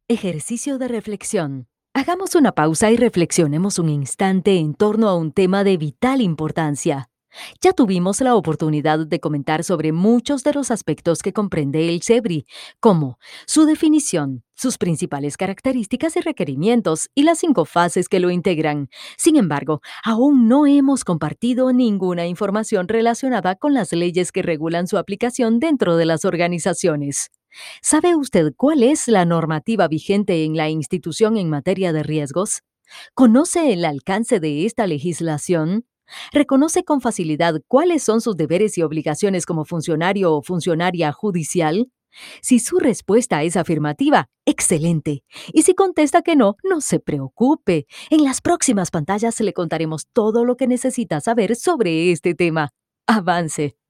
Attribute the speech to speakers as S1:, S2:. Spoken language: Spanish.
S1: Ejercicio de reflexión. Hagamos una pausa y reflexionemos un instante en torno a un tema de vital importancia. Ya tuvimos la oportunidad de comentar sobre muchos de los aspectos que comprende el SEBRI, como su definición, sus principales características y requerimientos y las 5 fases que lo integran. Sin embargo, aún no hemos compartido ninguna información relacionada con las leyes que regulan su aplicación dentro de las organizaciones. ¿Sabe usted cuál es la normativa vigente en la institución en materia de riesgos? ¿Conoce el alcance de esta legislación? ¿Reconoce con facilidad cuáles son sus deberes y obligaciones como funcionario o funcionaria judicial? Si su respuesta es afirmativa, excelente. Y si contesta que no, no se preocupe. En las próximas pantallas le contaremos todo lo que necesita saber sobre este tema. Avance.